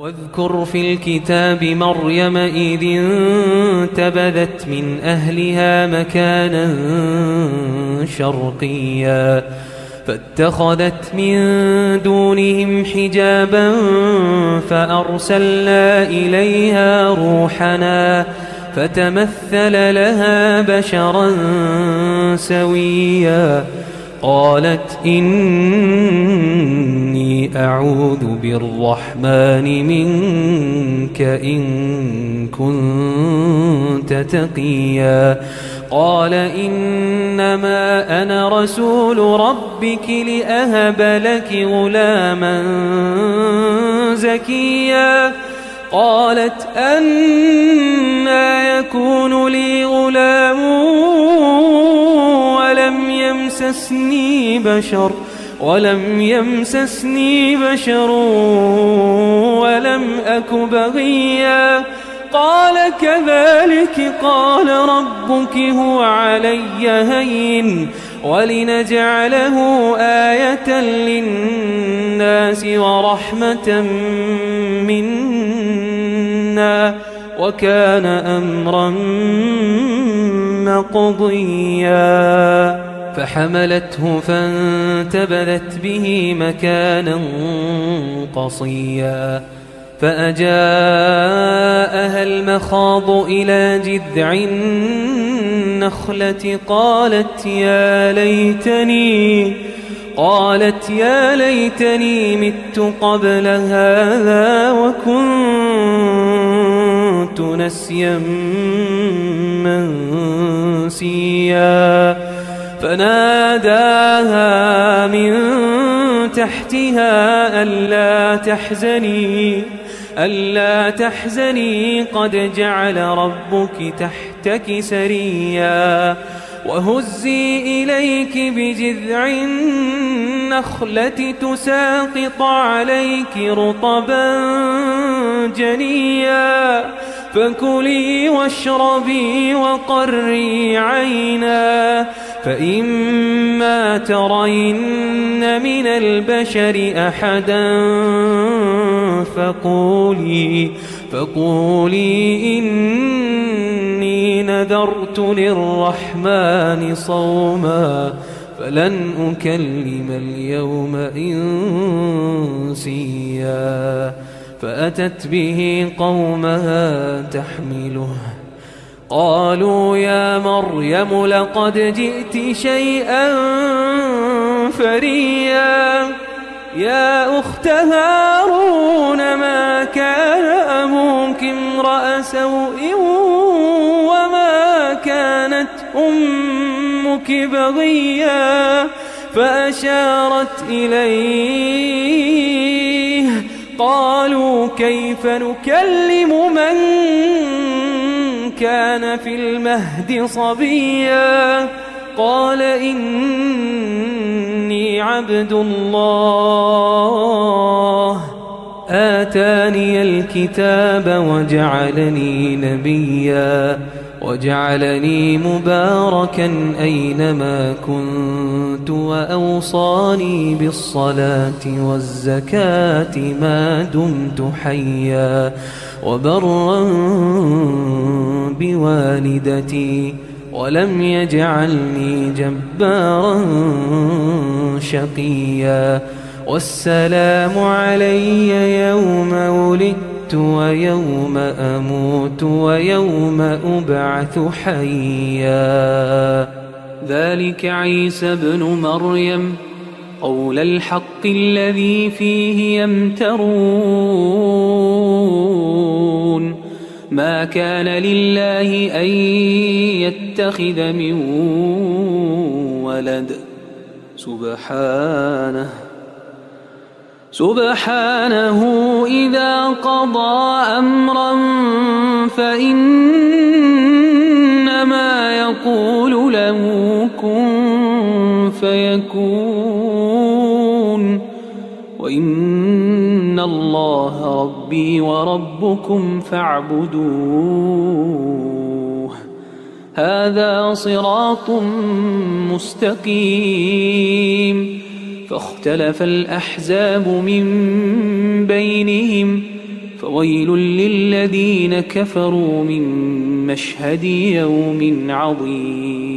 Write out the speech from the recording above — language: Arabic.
واذكر في الكتاب مريم إذ انتبذت من أهلها مكانا شرقيا فاتخذت من دونهم حجابا فأرسلنا إليها روحنا فتمثل لها بشرا سويا قالت إني أعوذ بالرحمن منك إن كنت تقيا قال إنما أنا رسول ربك لأهب لك غلاما زكيا قالت أنى يكون لي غلام ولم يمسسني بشر ولم أك بغيا قال كذلك قال ربك هو علي هين ولنجعله آية للناس ورحمة منا وكان أمرا مقضيا فحملته فانتبذت به مكانا قصيا فأجاءها المخاض إلى جذع النخلة قالت يا ليتني مت قبل هذا وكنت نسيا منسيا فناداها من تحتها ألا تحزني قد جعل ربك تحتك سريا وهزي إليك بجذع النخلة تساقط عليك رطبا جنيا فكلي واشربي وقري عينا فإما ترين من البشر أحدا فقولي إني نذرت للرحمن صوما فلن أكلم اليوم إنسيا فأتت به قومها تحمله قالوا يا مريم لقد جئت شيئا فريا يا أخت هارون ما كان أبوك امرأ سوء وما كانت أمك بغيا فأشارت إليه قالوا كيف نكلم من كان في المهد صبيا قال إني عبد الله آتاني الكتاب وجعلني نبيا وجعلني مباركا أينما كنت وأوصاني بالصلاة والزكاة ما دمت حيا وبرا بوالدتي ولم يجعلني جبارا شقيا والسلام علي يوم ولدت ويوم أموت ويوم أبعث حيا ذلك عيسى ابن مريم قول الحق الذي فيه يمترون ما كان لله أن يتخذ من ولد سبحانه إذا قضى أمرا فإنما يقول له كن فيكون وإن الله ربي وربكم فاعبدوه هذا صراط مستقيم فاختلف الأحزاب من بينهم فويل للذين كفروا من مشهد يوم عظيم.